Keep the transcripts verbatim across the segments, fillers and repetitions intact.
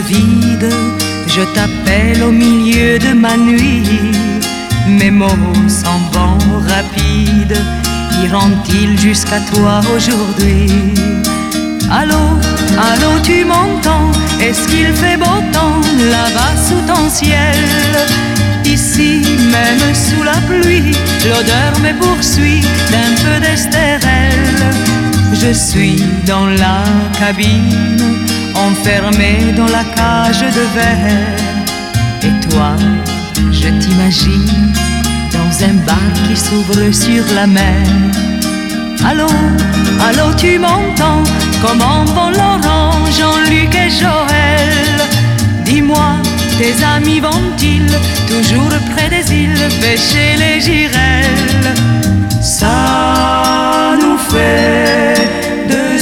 vide, je t'appelle au milieu de ma nuit. Mes mots sont bons, rapides, iront-ils jusqu'à toi aujourd'hui? Allô, allô, tu m'entends? Est-ce qu'il fait beau temps là-bas sous ton ciel? Ici, même sous la pluie, l'odeur me poursuit d'un peu d'estérel. Je suis dans la cabine, enfermé dans la cage de verre. Et toi, je t'imagine dans un bar qui s'ouvre sur la mer. Allô, allô, tu m'entends? Comment vont Laurent, Jean-Luc et Joël? Dis-moi, tes amis vont-ils toujours près des îles pêcher les girelles? Ça nous fait deux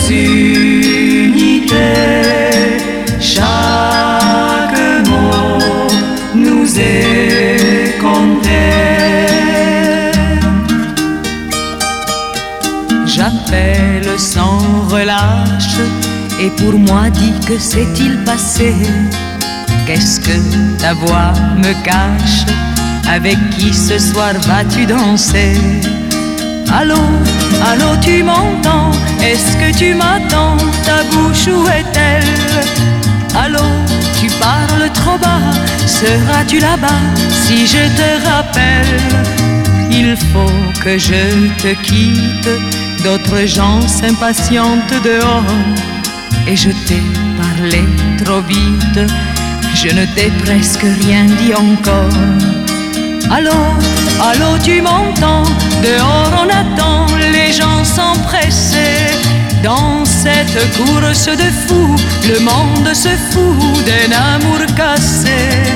unités, chaque mot nous est compté. J'appelle sans relâche et pour moi dis que s'est-il passé? Qu'est-ce que ta voix me cache? Avec qui ce soir vas-tu danser? Allô, allô, tu m'entends? Est-ce que tu m'attends? Ta bouche où est-elle? Allô, tu parles trop bas, seras-tu là-bas si je te rappelle? Il faut que je te quitte, d'autres gens s'impatientent dehors. Et je t'ai parlé trop vite, je ne t'ai presque rien dit encore. Allô, allô, tu m'entends? Dehors on attend, les gens sont pressés. Dans cette course de fous, le monde se fout d'un amour cassé.